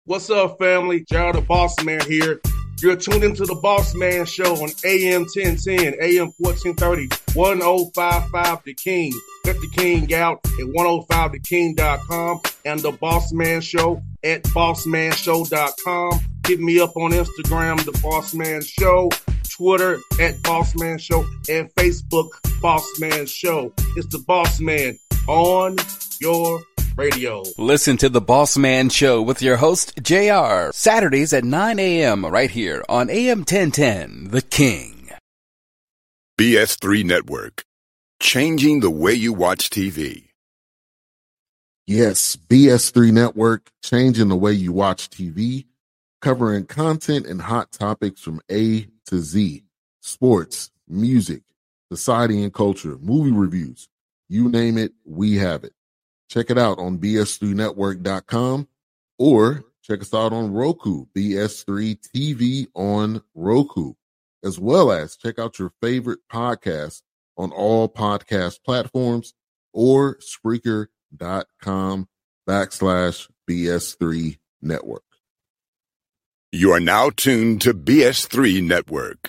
What's up, family? Gerald the Boss Man here. You're tuned into the Boss Man Show on AM 1010, AM 1430, 1055 The King. Let the King out at 105theking.com and the Boss Man Show at bossmanshow.com. Hit me up on Instagram, The Boss Man Show, Twitter at Boss Man Show, and Facebook, Boss Man Show. It's the Boss Man on your radio. Listen to The Boss Man Show with your host, JR, Saturdays at 9 a.m. right here on AM 1010, The King. BS3 Network, changing the way you watch TV. Yes, BS3 Network, changing the way you watch TV, covering content and hot topics from A to Z, sports, music, society and culture, movie reviews, you name it, we have it. Check it out on bs3network.com or check us out on Roku, BS3 TV on Roku, as well as check out your favorite podcast on all podcast platforms or Spreaker.com/BS3 Network. You are now tuned to BS3 Network.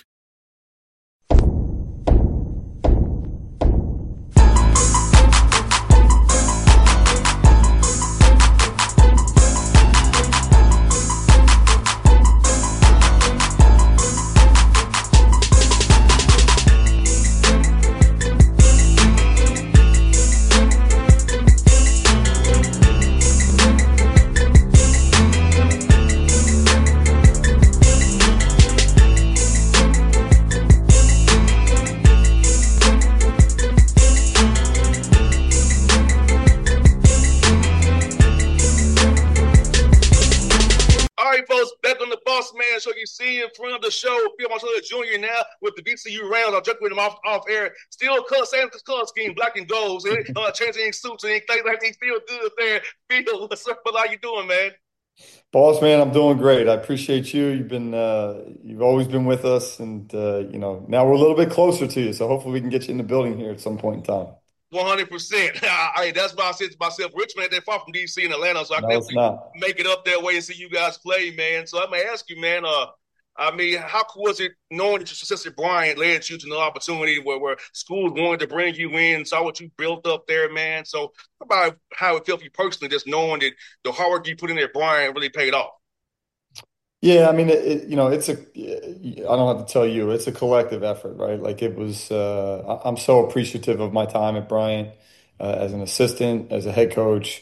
So you see in front of the show, Phil Marshall Jr. now with the VCU Rams. I'm joking with him off air. Still same color scheme, black and gold. Changing any suits and anything like that. Still good there. Phil, what's up? How you doing, man? Boss man, I'm doing great. I appreciate you. You've always been with us, and now we're a little bit closer to you. So hopefully we can get you in the building here at some point in time. 100%. That's why I said to myself, Richmond, they're far from DC and Atlanta, so I can make it up that way and see you guys play, man. So I'm gonna ask you, man. How cool was it knowing that your sister Brian led you to an opportunity where schools wanted to bring you in, saw what you built up there, man? So about how it felt for you personally, just knowing that the hard work you put in there, Brian, really paid off. Yeah, I mean, I don't have to tell you, it's a collective effort, right? Like it was, I'm so appreciative of my time at Bryant as an assistant, as a head coach.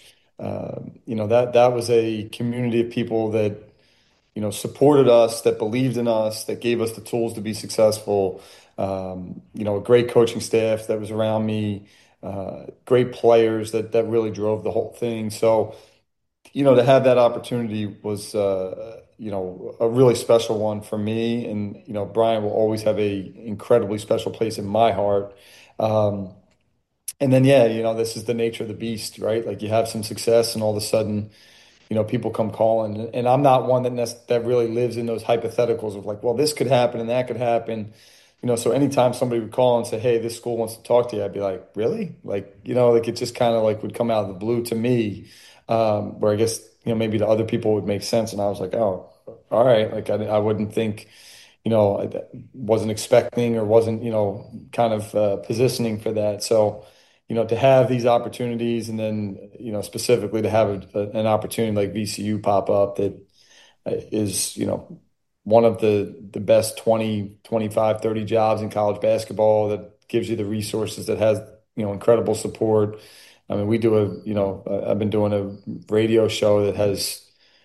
That was a community of people that, supported us, that believed in us, that gave us the tools to be successful. A great coaching staff that was around me, great players that really drove the whole thing. So, to have that opportunity was, a really special one for me. And, Brian will always have a incredibly special place in my heart. And then, this is the nature of the beast, right? Like you have some success and all of a sudden, people come calling. And I'm not one that really lives in those hypotheticals of like, well, this could happen and that could happen. So anytime somebody would call and say, hey, this school wants to talk to you, I'd be like, really? Like, like it just kind of like would come out of the blue to me. Where I guess, maybe to other people would make sense. And I was like, oh, all right. Like I wouldn't think, I wasn't expecting or wasn't, kind of positioning for that. So, to have these opportunities and then, specifically to have an opportunity like VCU pop up that is, one of the best 20, 25, 30 jobs in college basketball that gives you the resources, that has, incredible support. I mean, I've been doing a radio show that has,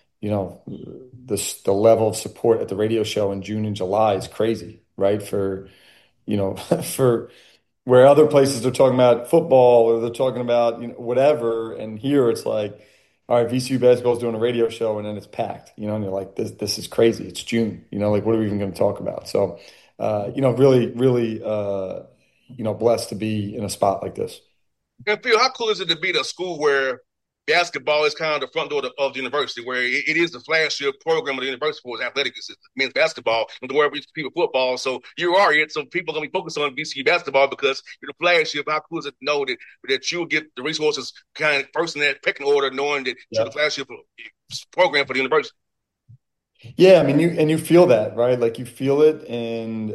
the level of support at the radio show in June and July is crazy, right? For where other places are talking about football or they're talking about, whatever. And here it's like, all right, VCU basketball is doing a radio show and then it's packed, and you're like, this is crazy. It's June, like, what are we even going to talk about? So, really, really, blessed to be in a spot like this. And Phil, how cool is it to be at a school where basketball is kind of the front door of the university, where it is the flagship program of the university for its athletics, men's basketball, and the world people football. So you are it. So people are going to be focused on VCU basketball because you're the flagship. How cool is it to know that you'll get the resources kind of first in that pecking order, knowing that you're the flagship program for the university? Yeah, I mean, you feel that, right? Like you feel it, and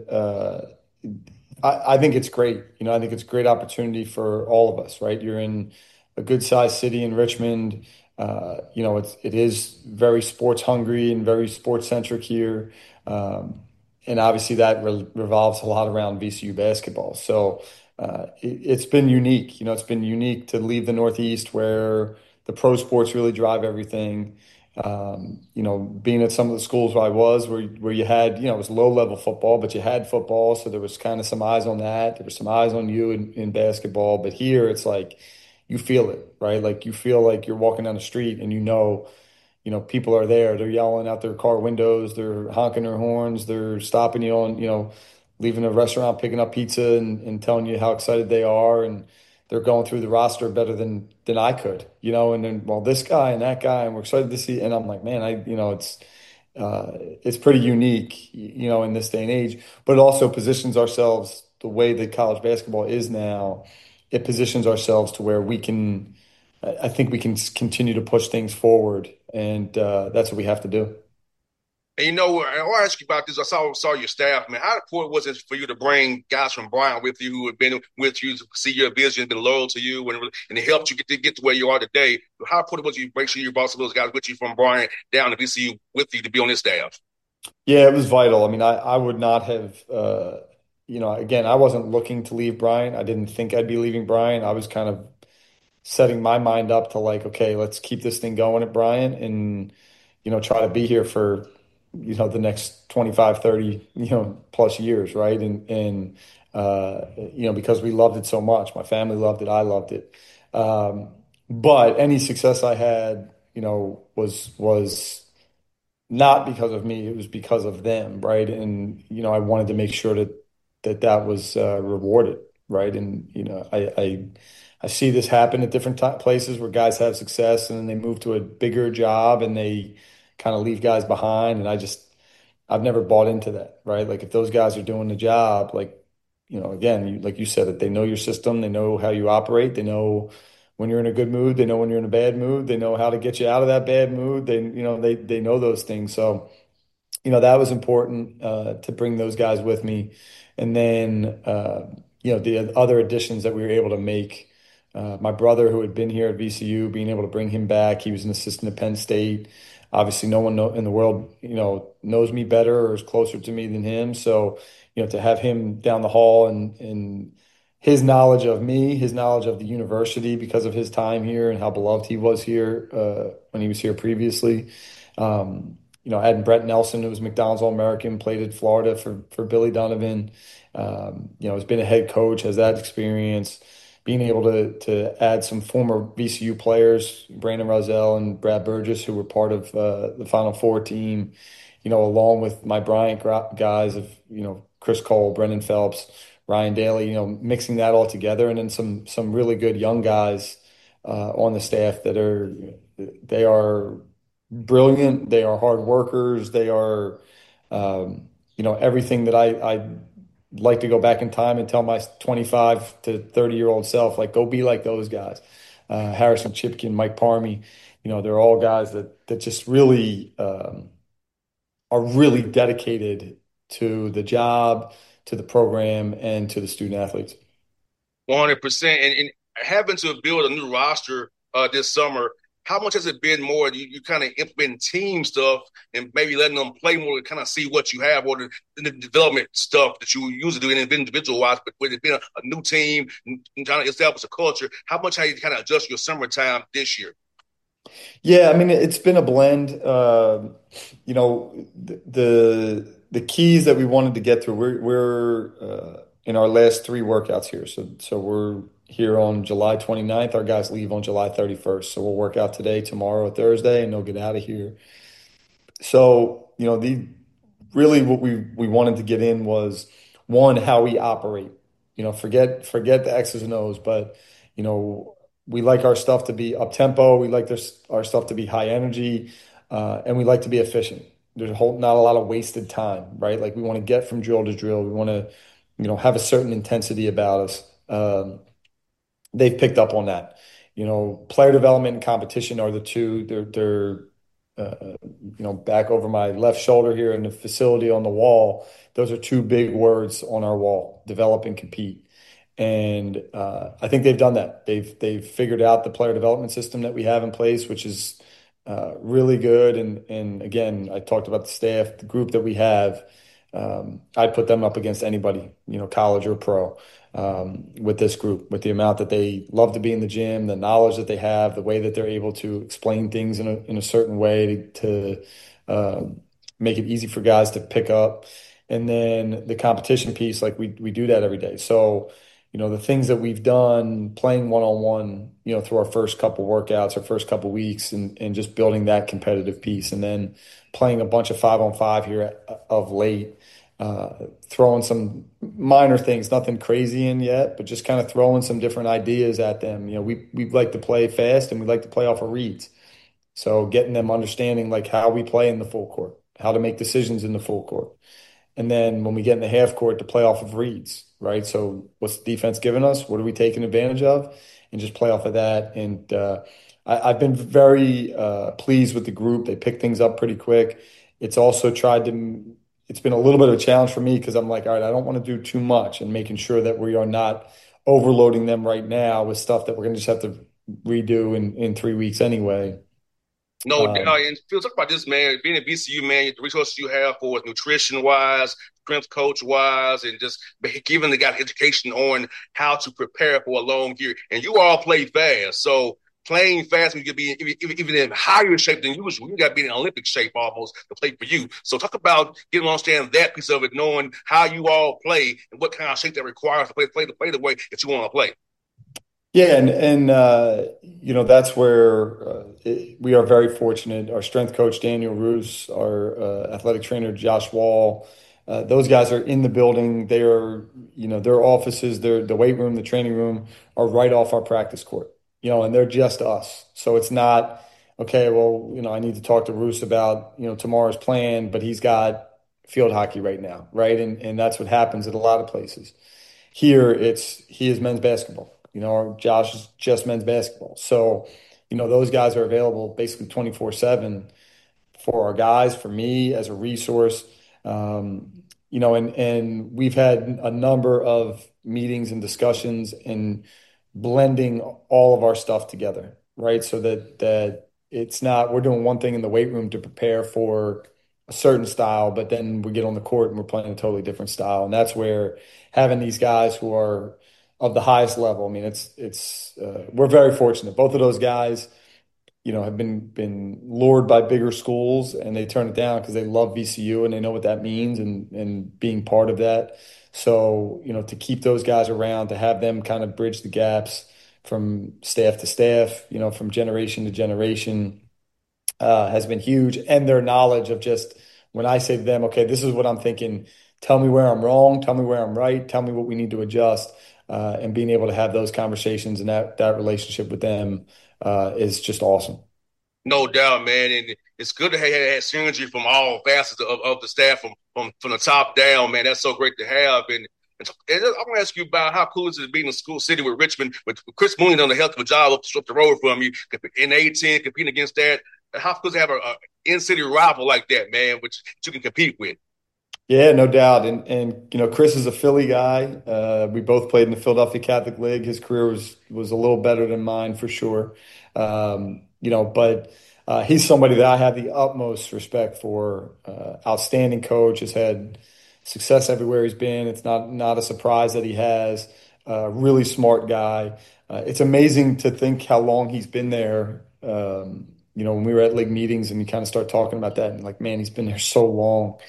I think it's great. I think it's a great opportunity for all of us, right? You're in a good sized city in Richmond. It is very sports hungry and very sports centric here, and obviously that revolves a lot around VCU basketball. So it's been unique. It's been unique to leave the Northeast where the pro sports really drive everything. Being at some of the schools where I was, where you had, it was low level football, but you had football, so there was kind of some eyes on that. There was some eyes on you in basketball, but here it's like you feel it, right? Like you feel like you're walking down the street and people are there. They're yelling out their car windows, they're honking their horns, they're stopping you on, leaving a restaurant, picking up pizza and telling you how excited they are. And they're going through the roster better than I could, and then, well, this guy and that guy, and we're excited to see. And I'm like, man, it's pretty unique, in this day and age, but it also positions ourselves the way that college basketball is now. It positions ourselves to where I think we can continue to push things forward, and that's what we have to do. And I'll ask you about this. I saw your staff, man. How important was it for you to bring guys from Bryant with you who have been with you to see your vision, been loyal to you, and it helped you get to where you are today? How important was it you make sure you brought some of those guys with you from Bryant down to VCU with you to be on this staff? Yeah, it was vital. I mean, I would not have, again, I wasn't looking to leave Bryant. I didn't think I'd be leaving Bryant. I was kind of setting my mind up to like, okay, let's keep this thing going at Bryant and, try to be here for, the next 25, 30, plus years, right? Because we loved it so much. My family loved it. I loved it. But any success I had, was not because of me, it was because of them, right? And I wanted to make sure that was rewarded, right? And I see this happen at different places where guys have success and then they move to a bigger job and they kind of leave guys behind. And I've never bought into that, right? Like if those guys are doing the job, like, again, like you said, that they know your system, they know how you operate, they know when you're in a good mood, they know when you're in a bad mood, they know how to get you out of that bad mood. They know those things. So, that was important to bring those guys with me. And then, the other additions that we were able to make, my brother who had been here at VCU, being able to bring him back, he was an assistant at Penn State. Obviously, no one in the world, knows me better or is closer to me than him. So, to have him down the hall and his knowledge of me, his knowledge of the university because of his time here and how beloved he was here when he was here previously. Adding Brett Nelson, who was McDonald's All-American, played at Florida for Billy Donovan. Has been a head coach, has that experience. Being able to add some former VCU players, Brandon Rozelle and Brad Burgess, who were part of the Final Four team, along with my Bryant guys of, Chris Cole, Brendan Phelps, Ryan Daly, mixing that all together, and then some really good young guys on the staff they are brilliant. They are hard workers. They are, everything that I'd like to go back in time and tell my 25 to 30-year-old self, like, go be like those guys. Harrison Chipkin, Mike Parmy, they're all guys that just really are really dedicated to the job, to the program, and to the student athletes. 100%. And having to build a new roster this summer, how much has it been more? You kind of implement team stuff and maybe letting them play more to kind of see what you have, or the development stuff that you usually do individual wise, but with it being a new team and trying to establish a culture, how much have you kind of adjust your summertime this year? Yeah, I mean, it's been a blend. The keys that we wanted to get through, we're in our last three workouts here. So we're here on July 29th. Our guys leave on July 31st. So we'll work out today, tomorrow, Thursday, and they'll get out of here. So, really what we wanted to get in was, one, how we operate. Forget the X's and O's, but, We like our stuff to be up tempo. We like our stuff to be high energy, and we like to be efficient. There's not a lot of wasted time, right? Like we want to get from drill to drill. We want to, have a certain intensity about us. They've picked up on that. Player development and competition are the two. They're back over my left shoulder here in the facility on the wall. Those are two big words on our wall: develop and compete. And I think they've done that. They've figured out the player development system that we have in place, which is really good. And again, I talked about the staff, the group that we have. I'd put them up against anybody, college or pro, with this group, with the amount that they love to be in the gym, the knowledge that they have, the way that they're able to explain things in a certain way to make it easy for guys to pick up. And then the competition piece, like we do that every day. So, the things that we've done playing one-on-one, through our first couple workouts, our first couple weeks, and just building that competitive piece, and then playing a bunch of 5-on-5 here of late, throwing some minor things, nothing crazy in yet, but just kind of throwing some different ideas at them. We like to play fast and we like to play off of reads. So getting them understanding like how we play in the full court, how to make decisions in the full court. And then when we get in the half court, to play off of reads, right? So what's the defense giving us? What are we taking advantage of? And just play off of that. And I've been very pleased with the group. They pick things up pretty quick. It's also it's been a little bit of a challenge for me because I'm like, all right, I don't want to do too much, and making sure that we are not overloading them right now with stuff that we're going to just have to redo in 3 weeks anyway. No doubt. And Phil, talk about this, man. Being at VCU, man, the resources you have for nutrition wise, strength coach wise, and just giving the guys education on how to prepare for a long year. And you all play fast. So playing fast, you could be even in higher shape than usual. You got to be in Olympic shape almost to play for you. So talk about getting to understand that piece of it, knowing how you all play and what kind of shape that requires to play the way that you want to play. Yeah, and that's where we are very fortunate. Our strength coach Daniel Roos, our athletic trainer Josh Wall, those guys are in the building. They are, their offices, the weight room, the training room are right off our practice court. And they're just us. So it's not okay. Well, I need to talk to Roos about tomorrow's plan, but he's got field hockey right now, right? And that's what happens at a lot of places. Here, he is men's basketball. Josh is just men's basketball. So, those guys are available basically 24/7 for our guys, for me as a resource. And we've had a number of meetings and discussions and blending all of our stuff together, right? So that it's not, we're doing one thing in the weight room to prepare for a certain style, but then we get on the court and we're playing a totally different style. And that's where having these guys who are of the highest level. I mean, we're very fortunate. Both of those guys, have been lured by bigger schools, and they turn it down because they love VCU and they know what that means and being part of that. So, to keep those guys around, to have them kind of bridge the gaps from staff to staff, from generation to generation, has been huge. And their knowledge of just when I say to them, okay, this is what I'm thinking, tell me where I'm wrong, tell me where I'm right, tell me what we need to adjust. And being able to have those conversations and that relationship with them is just awesome. No doubt, man. And it's good to have synergy from all facets of the staff, from the top down, man. That's so great to have. And I want to ask you about how cool is it being in School City with Richmond, with Chris Mooney done a hell of a job up the road from you in A10, competing against that. How cool is it to have an in-city rival like that, man, which you can compete with? Yeah, no doubt. And Chris is a Philly guy. We both played in the Philadelphia Catholic League. His career was a little better than mine for sure. But he's somebody that I have the utmost respect for. Outstanding coach, has had success everywhere he's been. It's not a surprise that he has. Really smart guy. It's amazing to think how long he's been there. When we were at league meetings and you kind of start talking about that, and like, man, he's been there so long.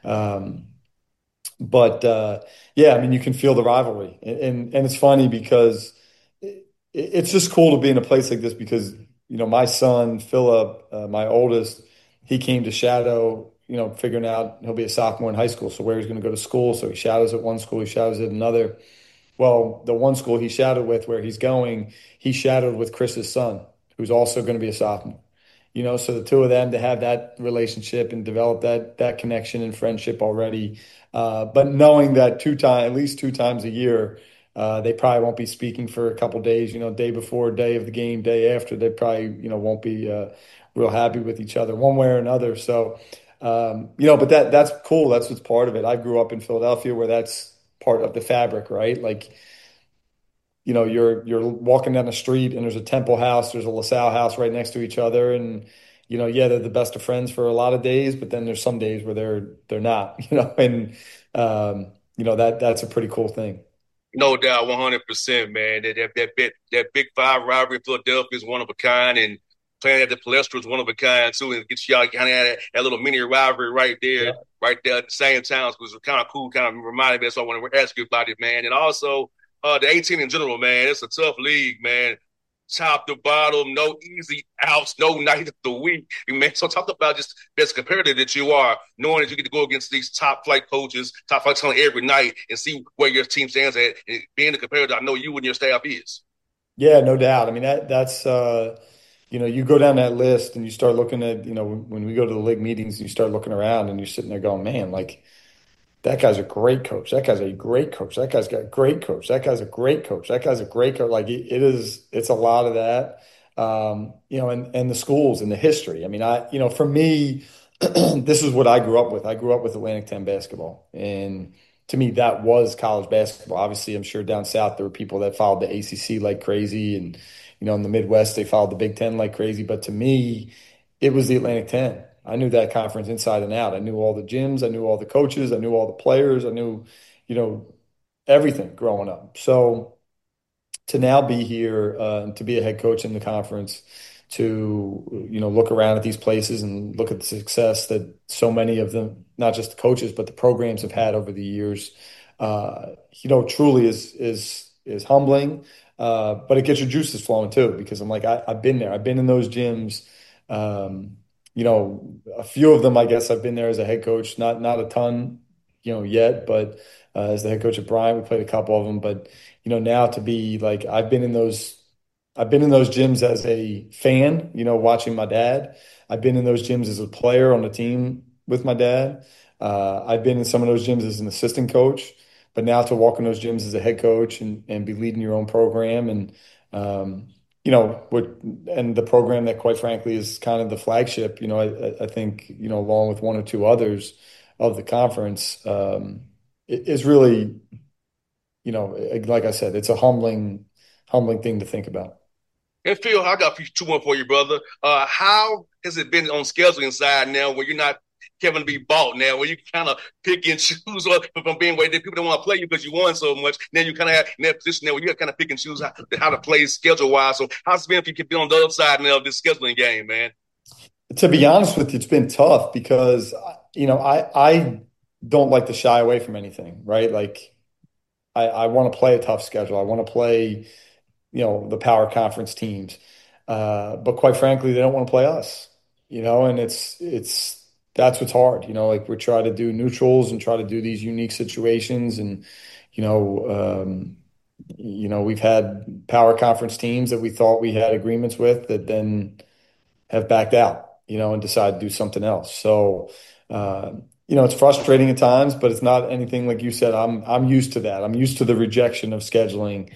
Yeah, I mean, you can feel the rivalry, and it's funny because it's just cool to be in a place like this because my son Philip, my oldest, he came to shadow, figuring out he'll be a sophomore in high school, so where he's going to go to school. So he shadows at one school, he shadows at another, Well, the one school he shadowed with where he's going, he shadowed with Chris's son, who's also going to be a sophomore. So the two of them to have that relationship and develop that connection and friendship already. But knowing that at least 2 times a year, they probably won't be speaking for a couple days, day before, day of the game, day after, they probably, won't be real happy with each other one way or another. So, but that's cool. That's what's part of it. I grew up in Philadelphia where that's part of the fabric, right? Like, you're walking down the street and there's a Temple house, there's a LaSalle house right next to each other, and yeah, they're the best of friends for a lot of days, but then there's some days where they're not, and that's a pretty cool thing. No doubt, 100%, man. That big five rivalry in Philadelphia is one of a kind, and playing at the Palestra is one of a kind too. And get y'all kind of that little mini rivalry Yeah. right there at the same time, which was kind of cool, kind of reminded me. So I want to ask you about it, man. And also, the 18 in general, man. It's a tough league, man. Top to bottom, no easy outs, no night of the week. Man, so talk about just best competitor that you are, knowing that you get to go against these top flight coaches, top flight talent every night, and see where your team stands at. And being the competitor, I know you and your staff is. Yeah, no doubt. I mean, that's you go down that list and you start looking at, when we go to the league meetings, you start looking around and you're sitting there going, man, like, that guy's a great coach. That guy's a great coach. That guy's got a great coach. That guy's a great coach. That guy's a great coach. Like, it's a lot of that. And the schools and the history. I mean, for me, this is what I grew up with. I grew up with Atlantic 10 basketball. And to me, that was college basketball. Obviously, I'm sure down south there were people that followed the ACC like crazy. And, in the Midwest, they followed the Big Ten like crazy. But to me, it was the Atlantic 10. I knew that conference inside and out. I knew all the gyms. I knew all the coaches. I knew all the players. I knew, everything growing up. So to now be here, to be a head coach in the conference, to look around at these places and look at the success that so many of them, not just the coaches but the programs have had over the years, truly is humbling. But it gets your juices flowing too, because I'm like, I've been there. I've been in those gyms. A few of them, I guess, I've been there as a head coach, not a ton, yet, but as the head coach at Bryant, we played a couple of them. But now to be like, I've been in those gyms as a fan, watching my dad. I've been in those gyms as a player on the team with my dad. I've been in some of those gyms as an assistant coach, but now to walk in those gyms as a head coach and be leading your own program and, and the program that quite frankly is kind of the flagship, I think, along with one or two others of the conference, is really, like I said, it's a humbling thing to think about. And Phil, I got two more for you, brother. How has it been on scheduling side now, where you're not Kevin to be bought now, where you kind of pick and choose from being where people don't want to play you because you won so much. Now you kind of have in that position now where you kind of pick and choose how to play schedule wise. So how's it been if you can be on the other side now of this scheduling game, man? To be honest with you, it's been tough because I don't like to shy away from anything, right? Like, I want to play a tough schedule. I want to play, the power conference teams. But quite frankly, they don't want to play us, and that's what's hard, like we try to do neutrals and try to do these unique situations. And, we've had power conference teams that we thought we had agreements with that then have backed out, and decided to do something else. So, it's frustrating at times, but it's not anything like you said. I'm used to that. I'm used to the rejection of scheduling.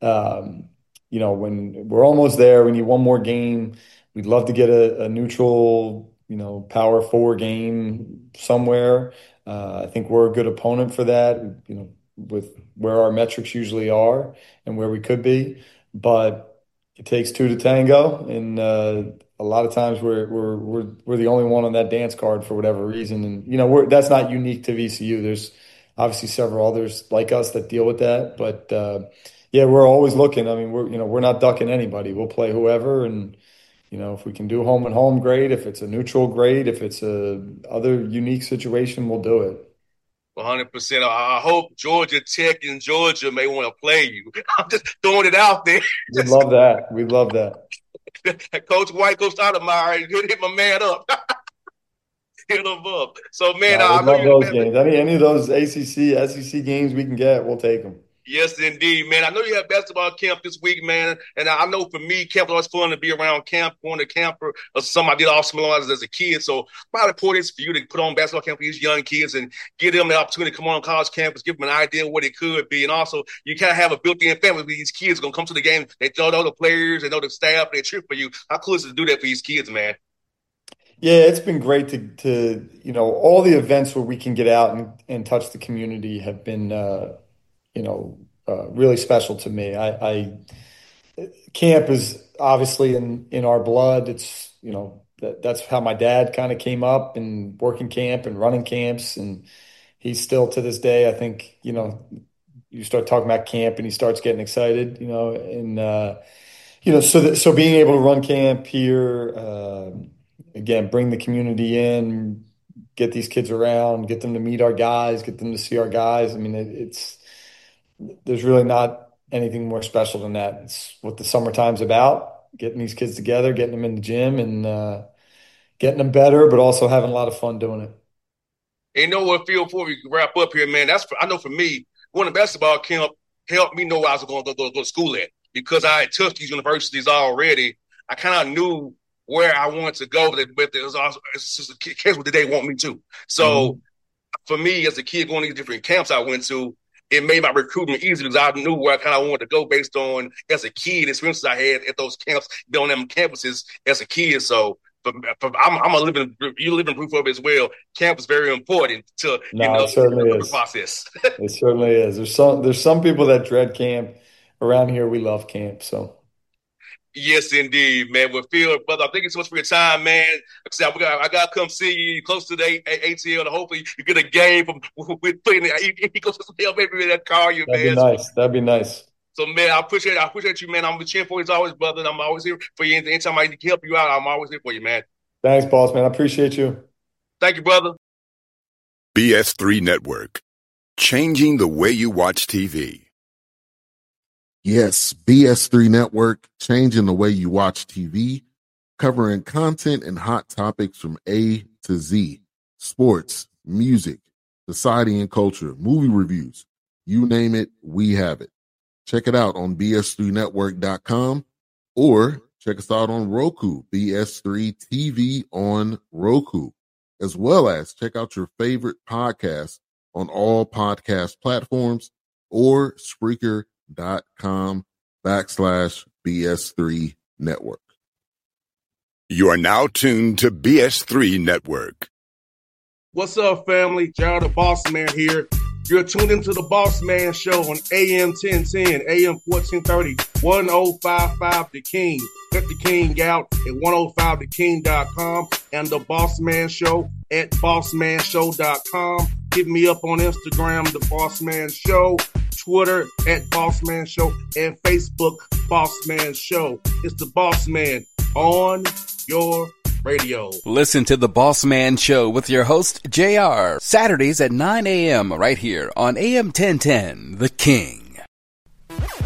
When we're almost there, we need one more game. We'd love to get a neutral, power four game somewhere. I think we're a good opponent for that, with where our metrics usually are and where we could be. But it takes two to tango, and a lot of times we're the only one on that dance card for whatever reason. And that's not unique to VCU. There's obviously several others like us that deal with that, but yeah, we're always looking. I mean, we're not ducking anybody. We'll play whoever, and if we can do home and home, great. If it's a neutral, great. If it's a other unique situation, we'll do it. 100%. I hope Georgia Tech and Georgia may want to play you. I'm just throwing it out there. We'd love that. We'd love that. Coach White, Coach Stoudemire, hit my man up. Hit him up. So, man, No, I we know love you're the those man. games. Any of those ACC, SEC games we can get, we'll take them. Yes, indeed, man. I know you have basketball camp this week, man. And I know for me, camp was always fun to be around camp, going to camp or something I did off Small as a kid. So my important is for you to put on basketball camp for these young kids and give them the opportunity to come on college campus, give them an idea of what it could be. And also, you kind of have a built-in family with these kids going to come to the game. They know the players, they know the staff, they cheer for you. How cool is it to do that for these kids, man? Yeah, it's been great to all the events where we can get out and touch the community have been really special to me. I camp is obviously in our blood. It's that's how my dad kind of came up and working camp and running camps, and he's still to this day. I think you start talking about camp and he starts getting excited. So being able to run camp here, again, bring the community in, get these kids around, get them to meet our guys, get them to see our guys. I mean, there's really not anything more special than that. It's what the summertime's about, getting these kids together, getting them in the gym and getting them better, but also having a lot of fun doing it. And what, Phil, before we wrap up here, man, I know for me, going to basketball camp helped me know where I was going to go to school at because I had touched these universities already. I kind of knew where I wanted to go, but it was also it's just a case what they want me to. So for me, as a kid going to these different camps I went to, it made my recruitment easy because I knew where I kind of wanted to go based on, as a kid, experiences I had at those camps, on them campuses as a kid. So I'm a living proof of it as well. Camp is very important to it certainly is. The process. It certainly is. There's some people that dread camp. Around here, we love camp. So. Yes, indeed, man. Well, Phil, brother, thank you so much for your time, man. Like I said, I got to come see you close to the ATL, and hopefully you get a game from with playing. He goes to hell, maybe that car you, man. That'd be nice. So, man, I appreciate you, man. I'm cheering for you as always, brother, and I'm always here for you. Anytime I can help you out, I'm always here for you, man. Thanks, boss, man. I appreciate you. Thank you, brother. BS3 Network, changing the way you watch TV. Yes, BS3 Network, changing the way you watch TV, covering content and hot topics from A to Z, sports, music, society and culture, movie reviews, you name it, we have it. Check it out on bs3network.com or check us out on Roku, BS3 TV on Roku, as well as check out your favorite podcast on all podcast platforms or Spreaker.com/BS3 Network. You are now tuned to BS3 Network. What's up, family? Gerald the Boss Man here. You're tuned into the Boss Man Show on AM 1010, AM 1430, 1055 The King. Let the King out at 105theking.com and the Boss Man Show at bossmanshow.com. Hit me up on Instagram, The Boss Man Show, Twitter at Boss Man Show, and Facebook, Boss Man Show. It's the Boss Man on your radio. Listen to The Boss Man Show with your host, JR, Saturdays at 9 a.m. right here on AM 1010, The King.